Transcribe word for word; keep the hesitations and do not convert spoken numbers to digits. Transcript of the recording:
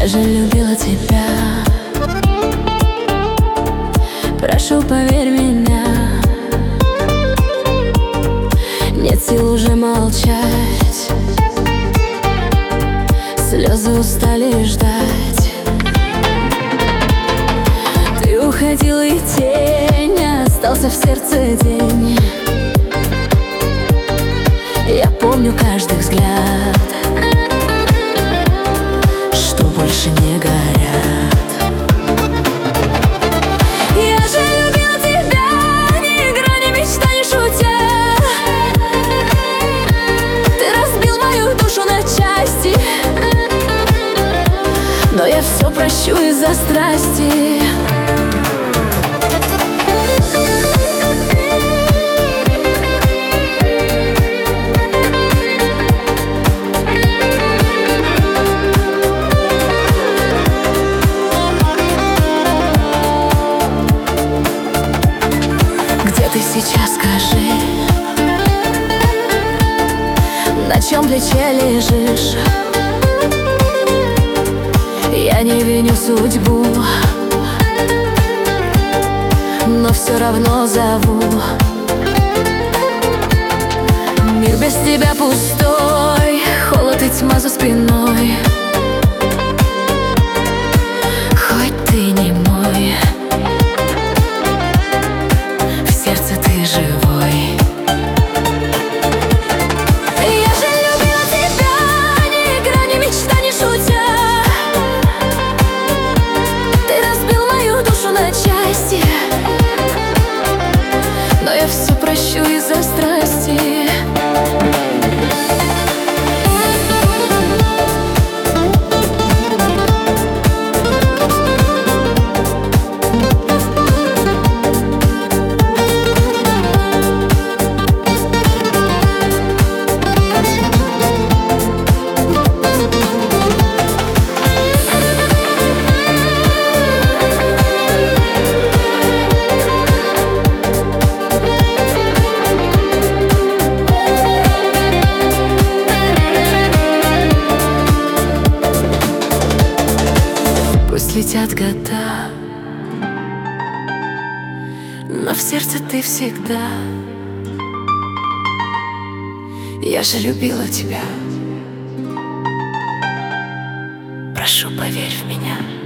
Я же любила тебя. Прошу, поверь меня. Нет сил уже молчать. Слезы устали ждать. Ты уходил, и тень остался в сердце день. Я помню каждый взгляд, что больше не горят. Я же любила тебя, ни игра, ни мечта, ни шутя. Ты разбил мою душу на части, но я все прощу из-за страсти. Ты сейчас скажи, на чем плече лежишь? Я не виню судьбу, но все равно зову. Мир без тебя пустой, холод и тьма за спиной. Хоть ты не мой, ты живой. Я же любила тебя, ни игра, ни мечта, ни шутя. Ты разбил мою душу на части, но я все прощу из-за страсти. Пусть летят года, но в сердце ты всегда. Я же любила тебя. Прошу, поверь в меня.